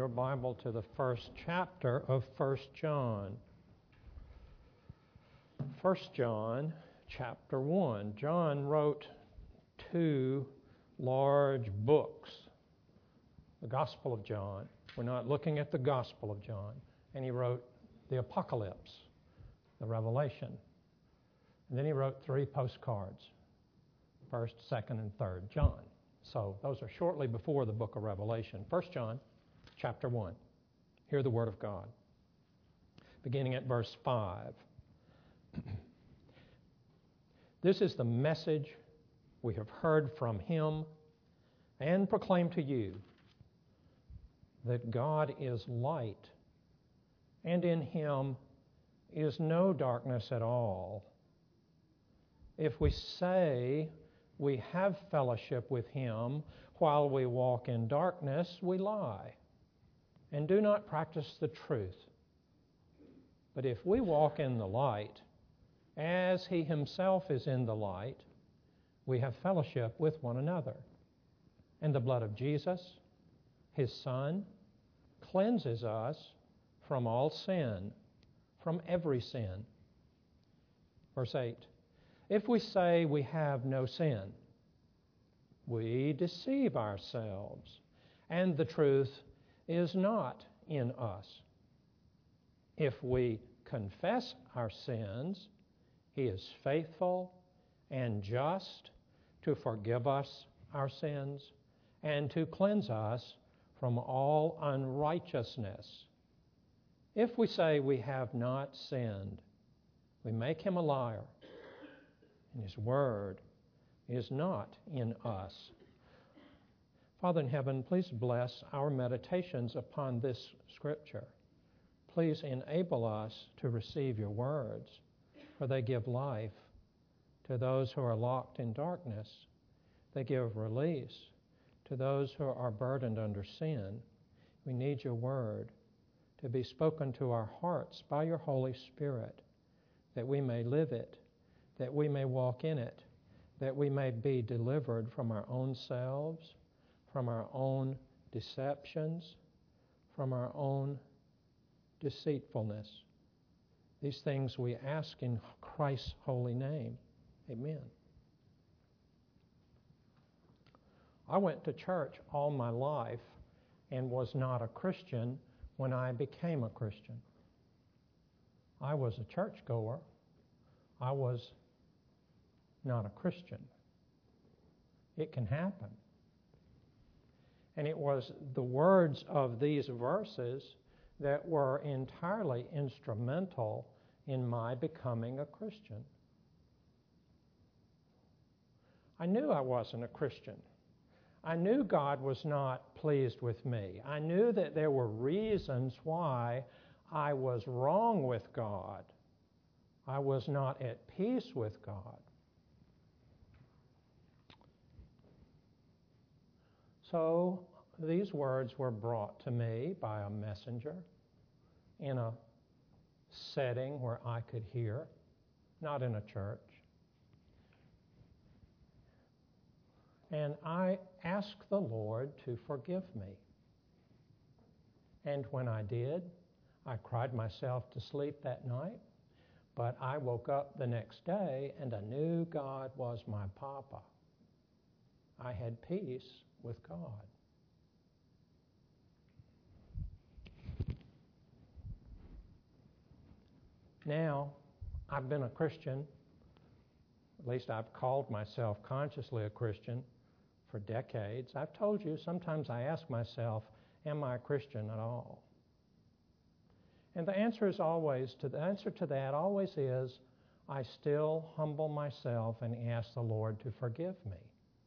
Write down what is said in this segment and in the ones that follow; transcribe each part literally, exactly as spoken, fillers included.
your Bible to the first chapter of First John. First John, chapter one. John wrote two large books. The Gospel of John. We're not looking at the Gospel of John. And he wrote the Apocalypse, the Revelation. And then he wrote three postcards, first, second, and third John. So those are shortly before the book of Revelation. First John, chapter one. Hear the word of God. Beginning at verse five. This is the message we have heard from him and proclaim to you, that God is light, and in him is no darkness at all. If we say we have fellowship with him while we walk in darkness, we lie and do not practice the truth. But if we walk in the light, as he himself is in the light, we have fellowship with one another. And the blood of Jesus, his Son, cleanses us from all sin, from every sin. Verse eight. If we say we have no sin, we deceive ourselves, and the truth is not in us. If we confess our sins, he is faithful and just to forgive us our sins and to cleanse us from all unrighteousness. If we say we have not sinned, we make him a liar, and his word is not in us. Father in heaven, please bless our meditations upon this scripture. Please enable us to receive your words, for they give life to those who are locked in darkness. They give release to those who are burdened under sin. We need your word to be spoken to our hearts by your Holy Spirit, that we may live it, that we may walk in it, that we may be delivered from our own selves, from our own deceptions, from our own deceitfulness. These things we ask in Christ's holy name. Amen. I went to church all my life and was not a Christian when I became a Christian. I was a churchgoer. I was not a Christian. It can happen. And it was the words of these verses that were entirely instrumental in my becoming a Christian. I knew I wasn't a Christian. I knew God was not pleased with me. I knew that there were reasons why I was wrong with God. I was not at peace with God. So these words were brought to me by a messenger in a setting where I could hear, not in a church. And I asked the Lord to forgive me. And when I did, I cried myself to sleep that night, but I woke up the next day and I knew God was my Papa. I had peace with God. Now, I've been a Christian, at least I've called myself consciously a Christian, for decades. I've told you, sometimes I ask myself, am I a Christian at all? And the answer is always, to the answer to that always is, I still humble myself and ask the Lord to forgive me.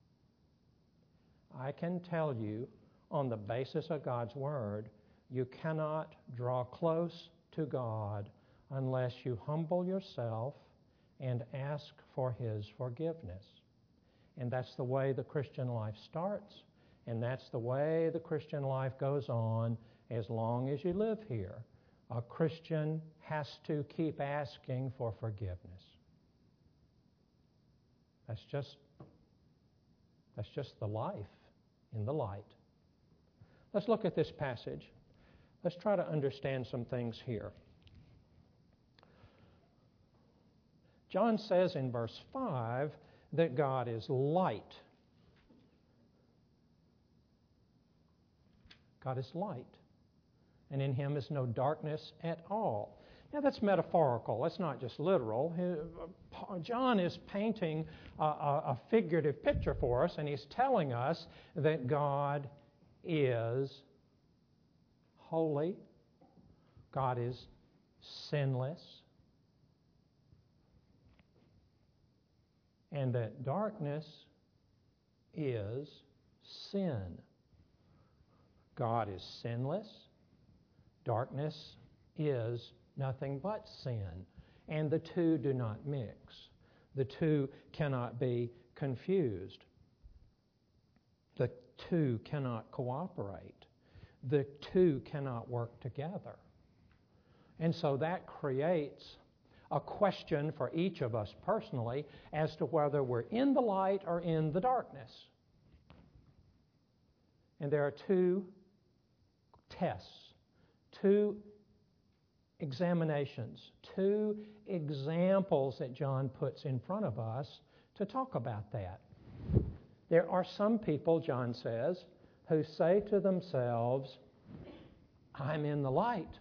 I can tell you, on the basis of God's Word, you cannot draw close to God unless you humble yourself and ask for his forgiveness. And that's the way the Christian life starts, and that's the way the Christian life goes on as long as you live here. A Christian has to keep asking for forgiveness. That's just, that's just the life in the light. Let's look at this passage. Let's try to understand some things here. John says in verse five that God is light. God is light, and in Him is no darkness at all. Now that's metaphorical. That's not just literal. John is painting a, a, a figurative picture for us, and he's telling us that God is holy. God is sinless. And that darkness is sin. God is sinless. Darkness is nothing but sin. And the two do not mix. The two cannot be confused. The two cannot cooperate. The two cannot work together. And so that creates a question for each of us personally as to whether we're in the light or in the darkness. And there are two tests, two examinations, two examples that John puts in front of us to talk about that. There are some people, John says, who say to themselves, I'm in the light.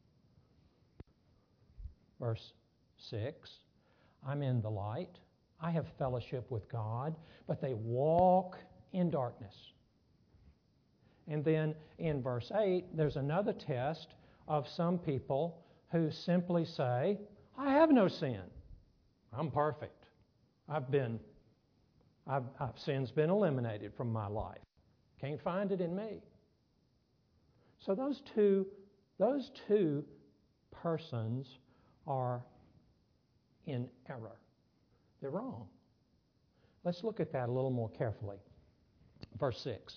Verse six, I'm in the light. I have fellowship with God, but they walk in darkness. And then in verse eight, there's another test of some people who simply say, I have no sin. I'm perfect. I've been, I've, I've, sin's been eliminated from my life. Can't find it in me. So those two, those two persons are in error. They're wrong. Let's look at that a little more carefully. Verse six.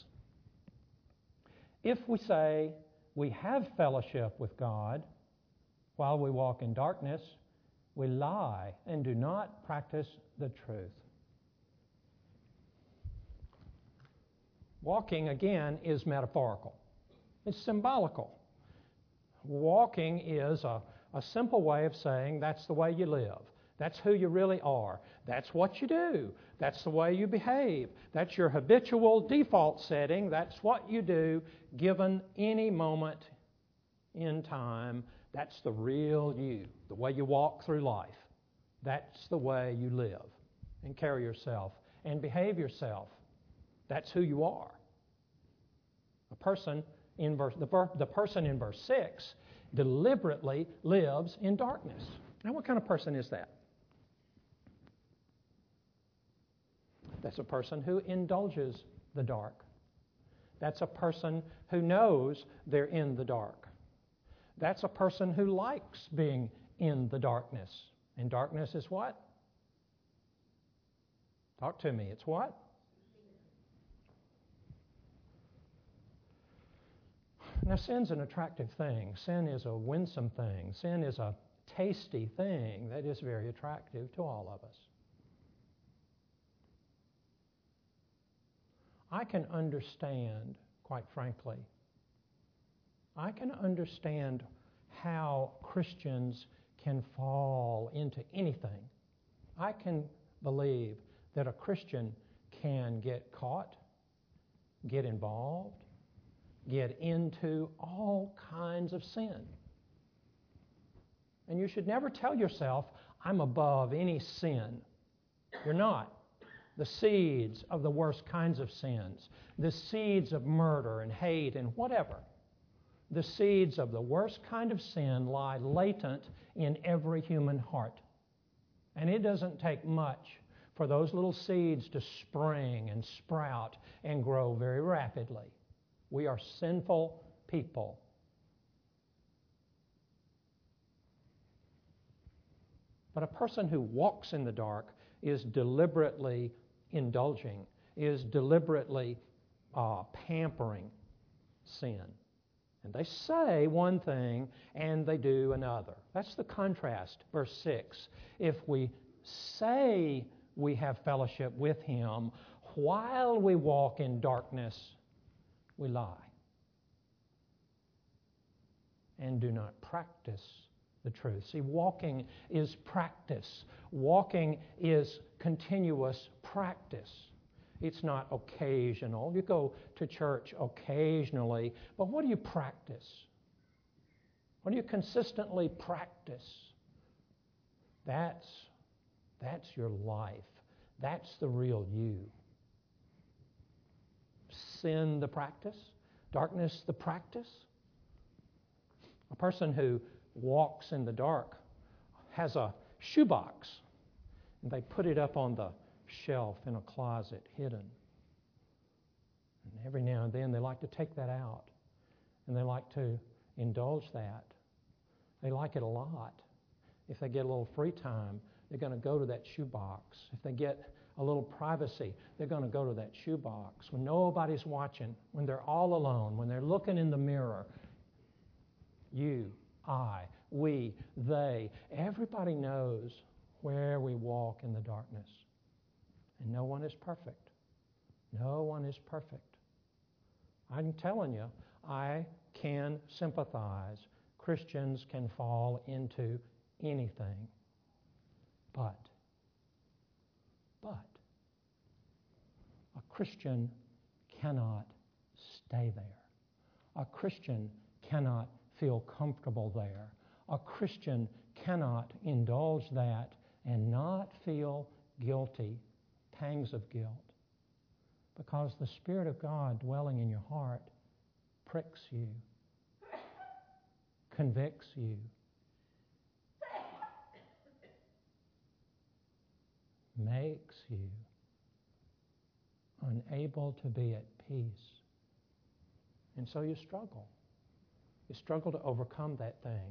If we say we have fellowship with God while we walk in darkness, we lie and do not practice the truth. Walking, again, is metaphorical. It's symbolical. Walking is a, a simple way of saying that's the way you live. That's who you really are. That's what you do. That's the way you behave. That's your habitual default setting. That's what you do given any moment in time. That's the real you, the way you walk through life. That's the way you live and carry yourself and behave yourself. That's who you are. A person in verse, the, the person in verse six deliberately lives in darkness. Now, what kind of person is that? That's a person who indulges the dark. That's a person who knows they're in the dark. That's a person who likes being in the darkness. And darkness is what? Talk to me. It's what? Now, sin's an attractive thing. Sin is a winsome thing. Sin is a tasty thing that is very attractive to all of us. I can understand, quite frankly, I can understand how Christians can fall into anything. I can believe that a Christian can get caught, get involved, get into all kinds of sin. And you should never tell yourself, I'm above any sin. You're not. The seeds of the worst kinds of sins, the seeds of murder and hate and whatever, the seeds of the worst kind of sin lie latent in every human heart. And it doesn't take much for those little seeds to spring and sprout and grow very rapidly. We are sinful people. But a person who walks in the dark is deliberately indulging, is deliberately uh, pampering sin. And they say one thing and they do another. That's the contrast. Verse six. If we say we have fellowship with Him while we walk in darkness, we lie. and do not practice the truth. See, walking is practice. Walking is continuous practice. It's not occasional. You go to church occasionally, but what do you practice? What do you consistently practice? That's, that's your life. That's the real you. Sin the practice, darkness the practice. A person who walks in the dark has a shoebox, and they put it up on the shelf in a closet, hidden. And every now and then they like to take that out, and they like to indulge that. They like it a lot. If they get a little free time, they're going to go to that shoebox. If they get a little privacy, they're going to go to that shoebox. When nobody's watching, when they're all alone, when they're looking in the mirror, you, I, we, they, everybody knows where we walk in the darkness. And no one is perfect. No one is perfect. I'm telling you, I can sympathize. Christians can fall into anything. But, but, a Christian cannot stay there. A Christian cannot feel comfortable there. A Christian cannot indulge that and not feel guilty, pangs of guilt, because the Spirit of God dwelling in your heart pricks you, convicts you, makes you unable to be at peace. And so you struggle. You struggle to overcome that thing.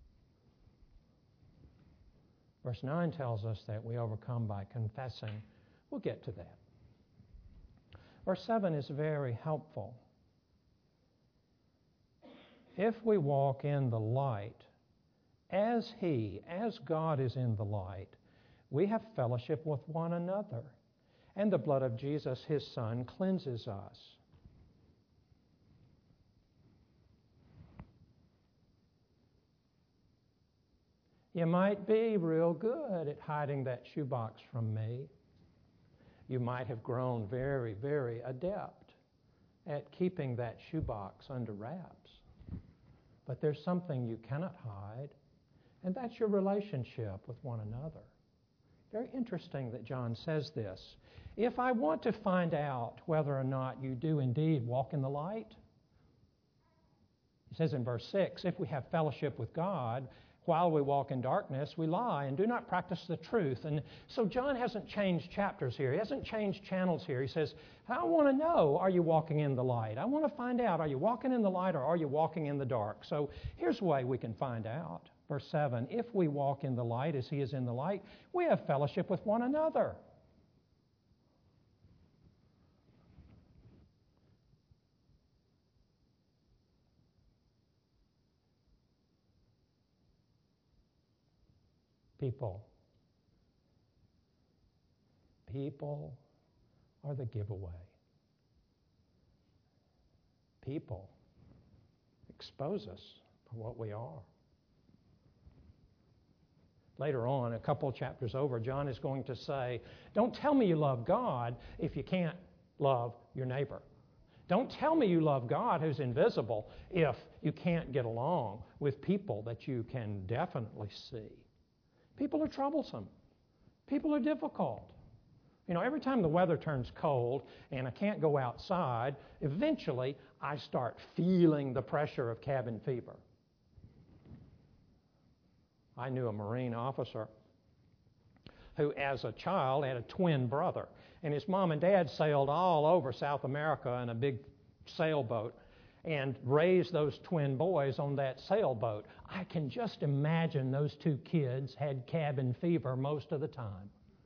Verse nine tells us that we overcome by confessing. We'll get to that. Verse seven is very helpful. If we walk in the light, as He, as God is in the light, we have fellowship with one another, and the blood of Jesus, His Son, cleanses us. You might be real good at hiding that shoebox from me. You might have grown very, very adept at keeping that shoebox under wraps. But there's something you cannot hide, and that's your relationship with one another. Very interesting that John says this. If I want to find out whether or not you do indeed walk in the light, he says in verse six, if we have fellowship with God, while we walk in darkness, we lie and do not practice the truth. And so John hasn't changed chapters here. He hasn't changed channels here. He says, I want to know, are you walking in the light? I want to find out, are you walking in the light or are you walking in the dark? So here's a way we can find out. Verse seven, if we walk in the light as He is in the light, we have fellowship with one another. People. People are the giveaway. People expose us for what we are. Later on, a couple chapters over, John is going to say, don't tell me you love God if you can't love your neighbor. Don't tell me you love God who's invisible if you can't get along with people that you can definitely see. People are troublesome. People are difficult. You know, every time the weather turns cold and I can't go outside, eventually I start feeling the pressure of cabin fever. I knew a Marine officer who, as a child, had a twin brother. And his mom and dad sailed all over South America in a big sailboat and raised those twin boys on that sailboat. I can just imagine those two kids had cabin fever most of the time.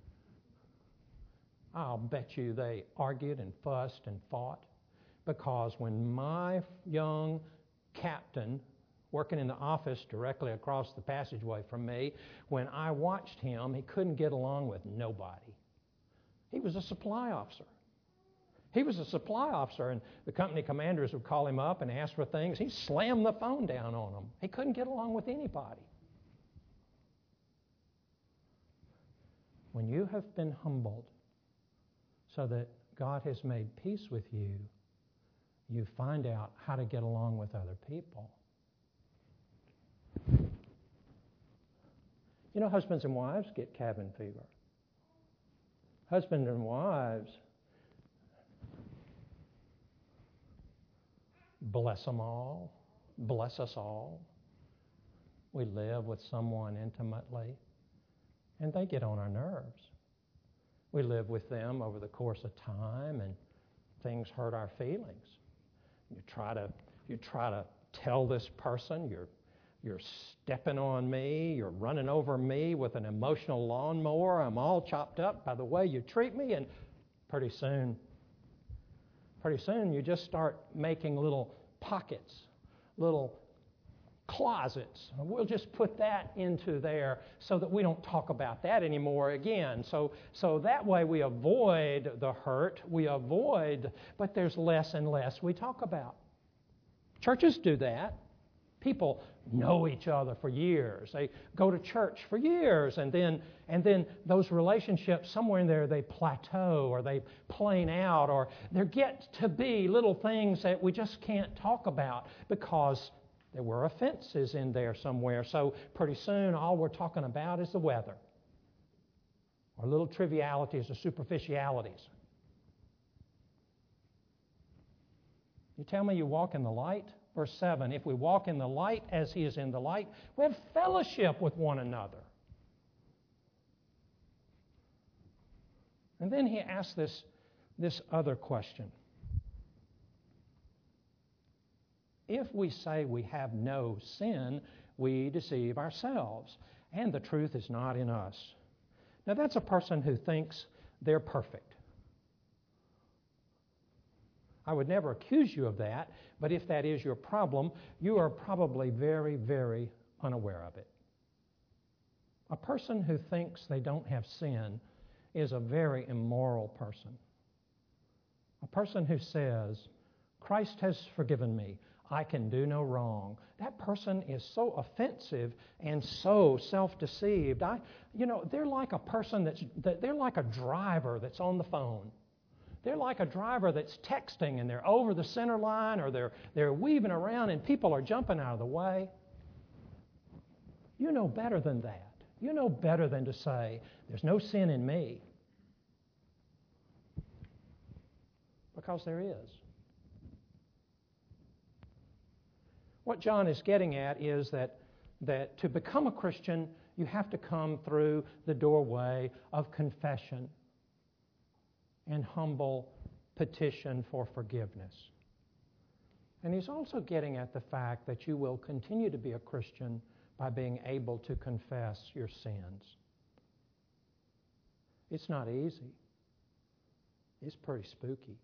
I'll bet you they argued and fussed and fought, because when my young captain, working in the office directly across the passageway from me, when I watched him, he couldn't get along with nobody. He was a supply officer. He was a supply officer, and the company commanders would call him up and ask for things. He slammed the phone down on them. He couldn't get along with anybody. When you have been humbled so that God has made peace with you, you find out how to get along with other people. You know, husbands and wives get cabin fever. Husbands and wives, bless them all, bless us all. We live with someone intimately, and they get on our nerves. We live with them over the course of time, and things hurt our feelings. You try to, you try to tell this person you're, you're stepping on me, you're running over me with an emotional lawnmower. I'm all chopped up by the way you treat me, and pretty soon, pretty soon you just start making little pockets, little closets. We'll just put that into there so that we don't talk about that anymore again. So, so that way we avoid the hurt, we avoid, but there's less and less we talk about. Churches do that. People know each other for years. They go to church for years, and then and then those relationships, somewhere in there, they plateau, or they plane out, or there get to be little things that we just can't talk about because there were offenses in there somewhere. So pretty soon, all we're talking about is the weather, or little trivialities or superficialities. You tell me you walk in the light? Verse seven, if we walk in the light as He is in the light, we have fellowship with one another. And then He asks this, this other question. If we say we have no sin, we deceive ourselves, and the truth is not in us. Now that's a person who thinks they're perfect. I would never accuse you of that, but if that is your problem, you are probably very, very unaware of it. A person who thinks they don't have sin is a very immoral person. A person who says, Christ has forgiven me, I can do no wrong. That person is so offensive and so self-deceived. I, you know, they're like a person that's, they're like a driver that's on the phone. They're like a driver that's texting, and they're over the center line, or they're, they're weaving around and people are jumping out of the way. You know better than that. You know better than to say, there's no sin in me. Because there is. What John is getting at is that, that to become a Christian, you have to come through the doorway of confession and humble petition for forgiveness. And he's also getting at the fact that you will continue to be a Christian by being able to confess your sins. It's not easy. It's pretty spooky.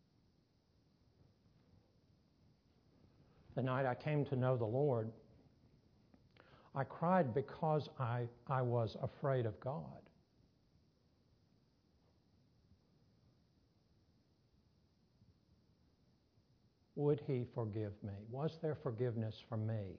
The night I came to know the Lord, I cried because I, I was afraid of God. Would He forgive me? Was there forgiveness for me?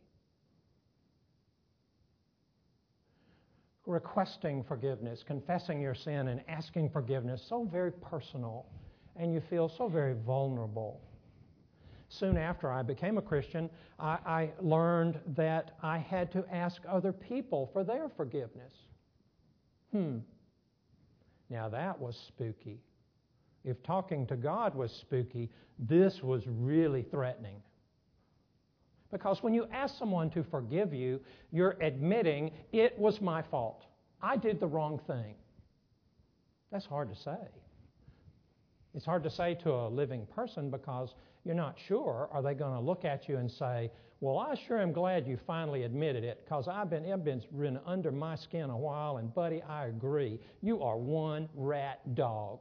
Requesting forgiveness, confessing your sin, and asking forgiveness, so very personal, and you feel so very vulnerable. Soon after I became a Christian, I, I learned that I had to ask other people for their forgiveness. Hmm. Now that was spooky. If talking to God was spooky, this was really threatening. Because when you ask someone to forgive you, you're admitting, it was my fault. I did the wrong thing. That's hard to say. It's hard to say to a living person because you're not sure, are they going to look at you and say, well, I sure am glad you finally admitted it because I've been, I've been under my skin a while, and buddy, I agree. You are one rat dog.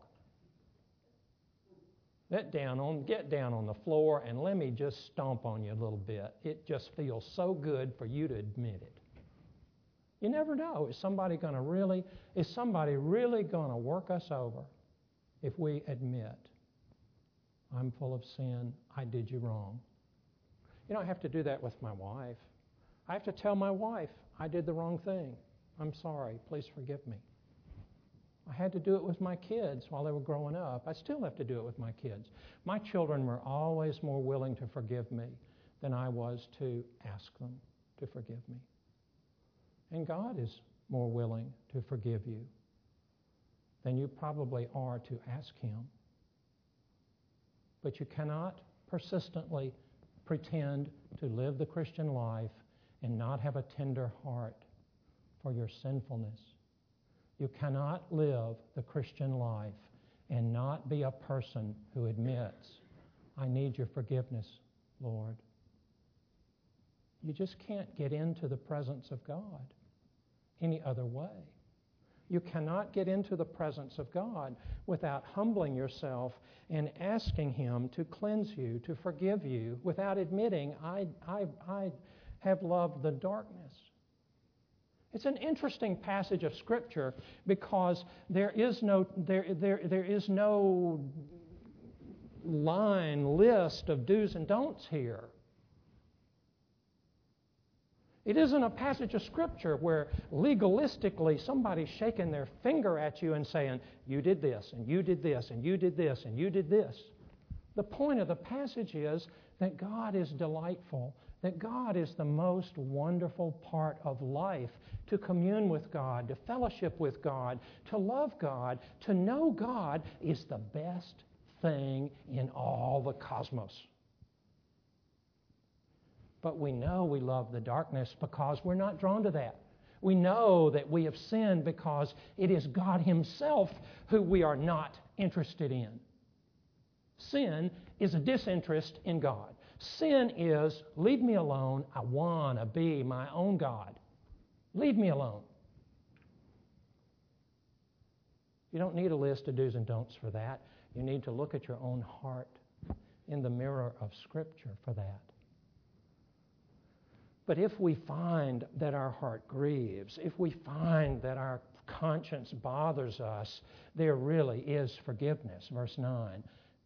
Get down on, get down on the floor and let me just stomp on you a little bit. It just feels so good for you to admit it. You never know. Is somebody going to really, is somebody really going to work us over if we admit I'm full of sin. I did you wrong. You know, I have to do that with my wife. I have to tell my wife, I did the wrong thing. I'm sorry. Please forgive me. I had to do it with my kids while they were growing up. I still have to do it with my kids. My children were always more willing to forgive me than I was to ask them to forgive me. And God is more willing to forgive you than you probably are to ask Him. But you cannot persistently pretend to live the Christian life and not have a tender heart for your sinfulness. You cannot live the Christian life and not be a person who admits, I need your forgiveness, Lord. You just can't get into the presence of God any other way. You cannot get into the presence of God without humbling yourself and asking Him to cleanse you, to forgive you, without admitting, I, I, I have loved the darkness. It's an interesting passage of Scripture because there is no there there there is no line list of do's and don'ts here. It isn't a passage of Scripture where legalistically somebody's shaking their finger at you and saying, you did this, and you did this, and you did this, and you did this. The point of the passage is that God is delightful, that God is the most wonderful part of life, to commune with God, to fellowship with God, to love God, to know God is the best thing in all the cosmos. But we know we love the darkness because we're not drawn to that. We know that we have sinned because it is God Himself who we are not interested in. Sin is a disinterest in God. Sin is, leave me alone, I want to be my own God. Leave me alone. You don't need a list of do's and don'ts for that. You need to look at your own heart in the mirror of Scripture for that. But if we find that our heart grieves, if we find that our conscience bothers us, there really is forgiveness. Verse nine.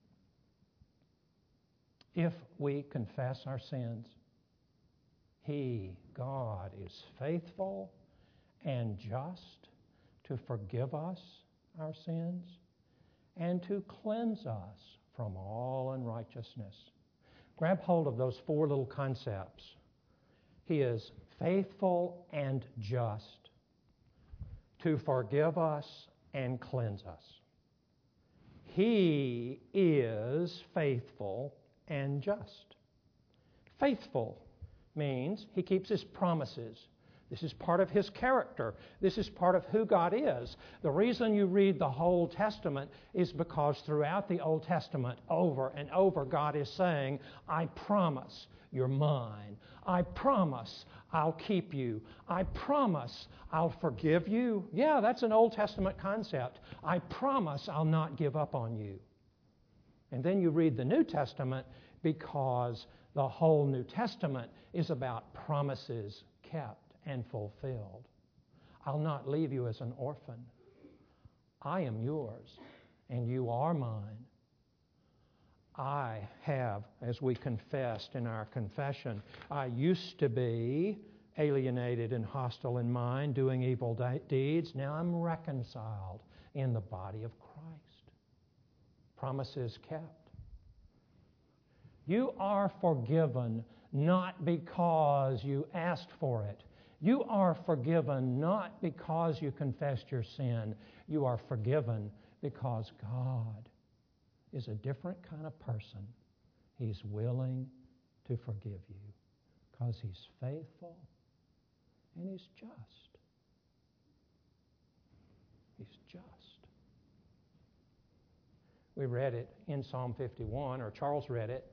If we confess our sins, He, God, is faithful and just to forgive us our sins and to cleanse us from all unrighteousness. Grab hold of those four little concepts. He is faithful and just to forgive us and cleanse us. He is faithful and just. Faithful means He keeps His promises. This is part of His character. This is part of who God is. The reason you read the whole Testament is because throughout the Old Testament, over and over, God is saying, I promise you're mine. I promise I'll keep you. I promise I'll forgive you. Yeah, that's an Old Testament concept. I promise I'll not give up on you. And then you read the New Testament because the whole New Testament is about promises kept and fulfilled. I'll not leave you as an orphan. I am yours, and you are mine. I have, as we confessed in our confession, I used to be alienated and hostile in mind, doing evil de- deeds. Now I'm reconciled in the body of Christ. Promises kept. You are forgiven not because you asked for it. You are forgiven not because you confessed your sin. You are forgiven because God is a different kind of person. He's willing to forgive you because He's faithful and He's just. He's just. We read it in Psalm fifty-one, or Charles read it.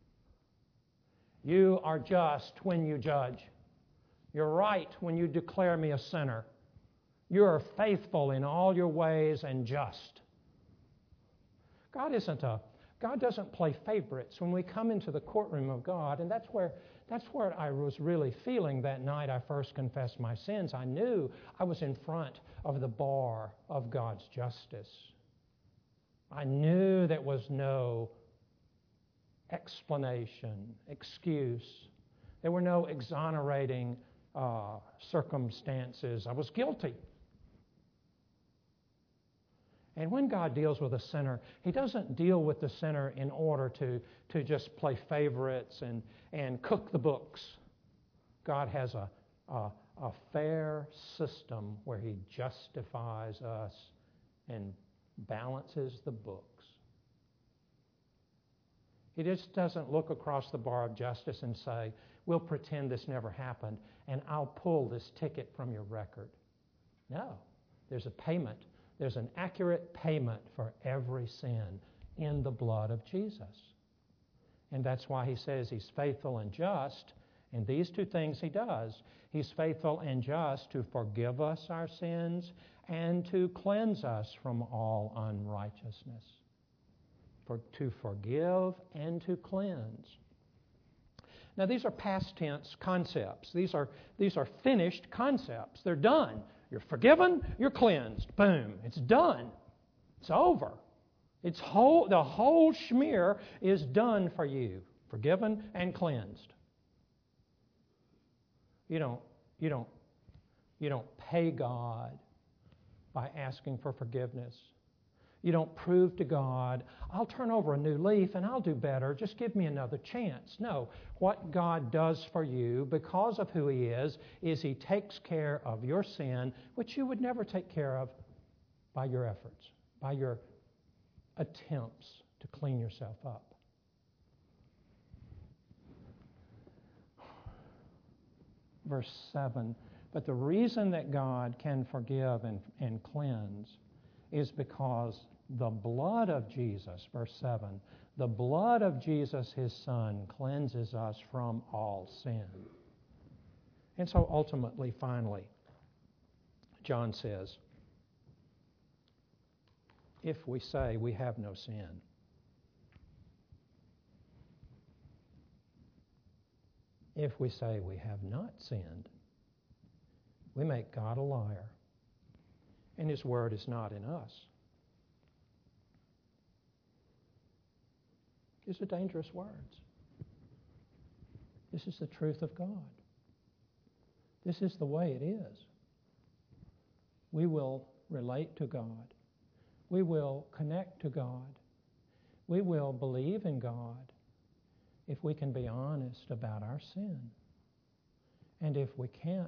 You are just when you judge. You're right when you declare me a sinner. You are faithful in all your ways and just. God isn't a, God doesn't play favorites when we come into the courtroom of God, and that's where, that's where I was really feeling that night I first confessed my sins. I knew I was in front of the bar of God's justice. I knew there was no explanation, excuse. There were no exonerating uh, circumstances. I was guilty. And when God deals with a sinner, He doesn't deal with the sinner in order to, to just play favorites and, and cook the books. God has a, a, a fair system where He justifies us and balances the books. He just doesn't look across the bar of justice and say, we'll pretend this never happened and I'll pull this ticket from your record. No, there's a payment. There's an accurate payment for every sin in the blood of Jesus. And that's why He says He's faithful and just. And these two things He does. He's faithful and just to forgive us our sins and to cleanse us from all unrighteousness. For, to forgive and to cleanse. Now these are past tense concepts. These are, these are finished concepts. They're done. You're forgiven, you're cleansed. Boom. It's done. It's over. It's whole, the whole schmear is done for you. Forgiven and cleansed. You don't, you don't, you don't pay God by asking for forgiveness. You don't prove to God, I'll turn over a new leaf and I'll do better. Just give me another chance. No. What God does for you because of who He is, is He takes care of your sin, which you would never take care of by your efforts, by your attempts to clean yourself up. Verse seven, but the reason that God can forgive and, and cleanse is because the blood of Jesus, verse seven, the blood of Jesus, His Son, cleanses us from all sin. And so ultimately, finally, John says, if we say we have no sin, if we say we have not sinned, we make God a liar, and His word is not in us. These are dangerous words. This is the truth of God. This is the way it is. We will relate to God. We will connect to God. We will believe in God if we can be honest about our sin. And if we can't,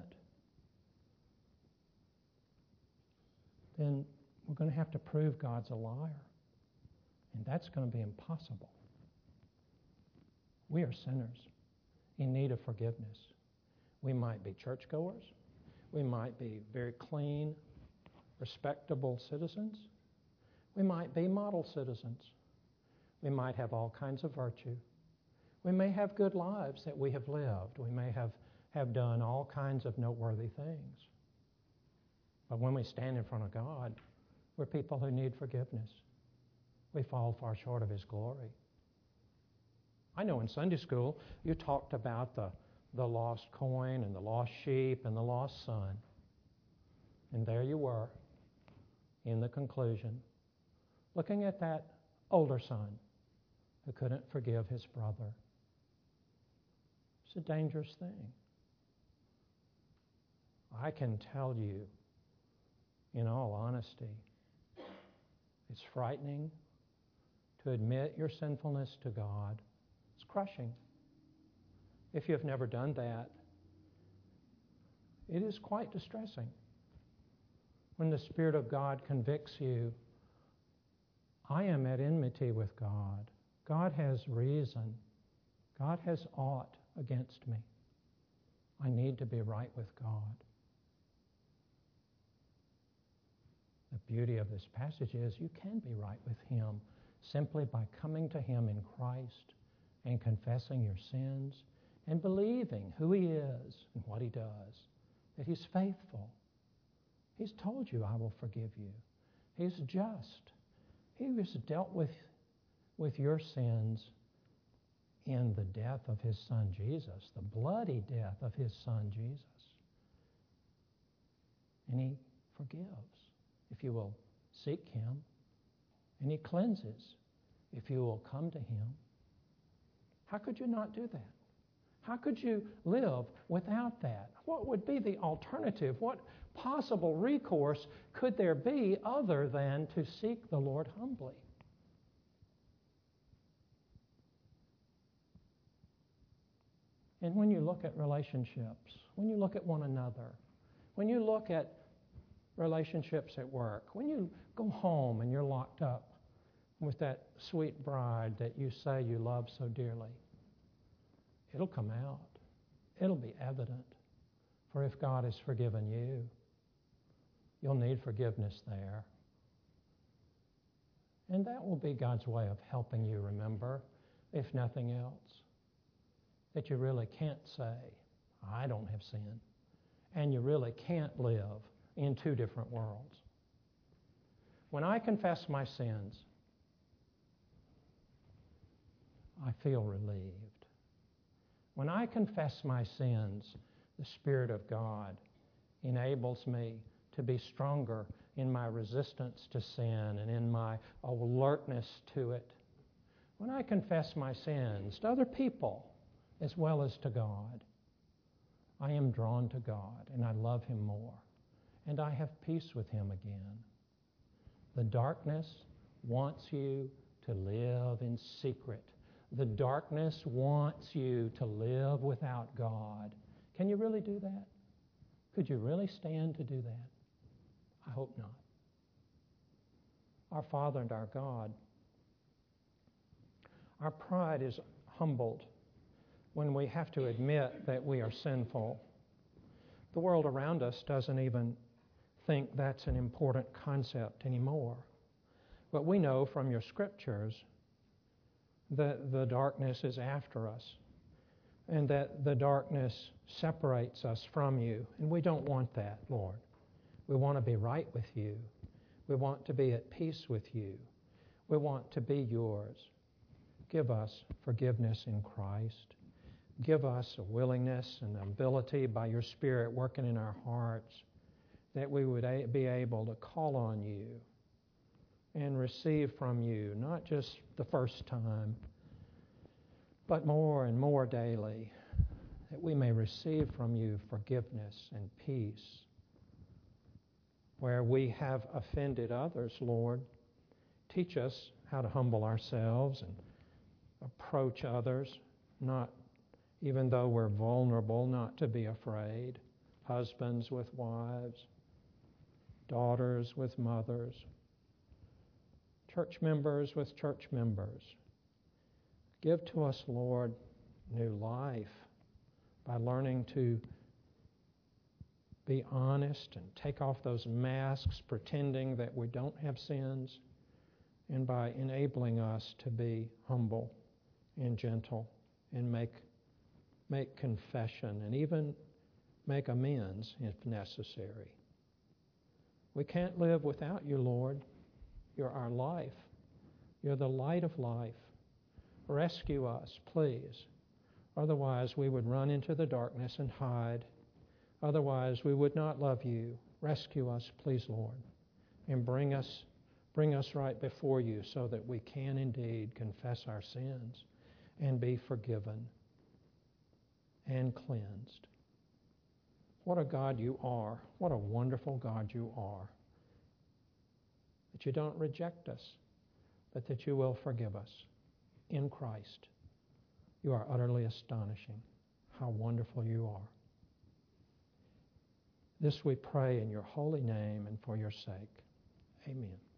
then we're going to have to prove God's a liar. And that's going to be impossible. We are sinners in need of forgiveness. We might be churchgoers. We might be very clean, respectable citizens. We might be model citizens. We might have all kinds of virtue. We may have good lives that we have lived. We may have, have done all kinds of noteworthy things. But when we stand in front of God, we're people who need forgiveness. We fall far short of His glory. I know in Sunday school you talked about the, the lost coin and the lost sheep and the lost son. And there you were in the conclusion, looking at that older son who couldn't forgive his brother. It's a dangerous thing. I can tell you, in all honesty, it's frightening to admit your sinfulness to God. It's crushing. If you've never done that, it is quite distressing. When the Spirit of God convicts you, I am at enmity with God. God has reason. God has aught against me. I need to be right with God. The beauty of this passage is you can be right with Him simply by coming to Him in Christ and confessing your sins and believing who He is and what He does, that He's faithful. He's told you, I will forgive you. He's just. He has dealt with, with your sins in the death of His Son Jesus, the bloody death of His Son Jesus. And He forgives if you will seek Him, and He cleanses if you will come to Him. How could you not do that? How could you live without that? What would be the alternative? What possible recourse could there be other than to seek the Lord humbly? And when you look at relationships, when you look at one another, when you look at relationships at work, when you go home and you're locked up with that sweet bride that you say you love so dearly, it'll come out. It'll be evident. For if God has forgiven you, you'll need forgiveness there. And that will be God's way of helping you remember, if nothing else, that you really can't say, I don't have sin. And you really can't live in two different worlds. When I confess my sins, I feel relieved. When I confess my sins, the Spirit of God enables me to be stronger in my resistance to sin and in my alertness to it. When I confess my sins to other people as well as to God, I am drawn to God and I love Him more, and I have peace with Him again. The darkness wants you to live in secret. The darkness wants you to live without God. Can you really do that? Could you really stand to do that? I hope not. Our Father and our God, our pride is humbled when we have to admit that we are sinful. The world around us doesn't even think that's an important concept anymore. But we know from your scriptures that the darkness is after us and that the darkness separates us from you. And we don't want that, Lord. We want to be right with you. We want to be at peace with you. We want to be yours. Give us forgiveness in Christ. Give us a willingness and ability by your Spirit working in our hearts that we would a- be able to call on you and receive from you, not just the first time, but more and more daily, that we may receive from you forgiveness and peace. Where we have offended others, Lord, teach us how to humble ourselves and approach others, not even though we're vulnerable, not to be afraid. Husbands with wives, daughters with mothers, church members with church members. Give to us, Lord, new life by learning to be honest and take off those masks pretending that we don't have sins, and by enabling us to be humble and gentle and make make confession and even make amends if necessary. We can't live without you, Lord. You're our life. You're the light of life. Rescue us, please. Otherwise, we would run into the darkness and hide. Otherwise, we would not love you. Rescue us, please, Lord, and bring us, bring us right before you so that we can indeed confess our sins and be forgiven and cleansed. What a God you are. What a wonderful God you are. That you don't reject us, but that you will forgive us in Christ. You are utterly astonishing. How wonderful you are. This we pray in your holy name and for your sake. Amen.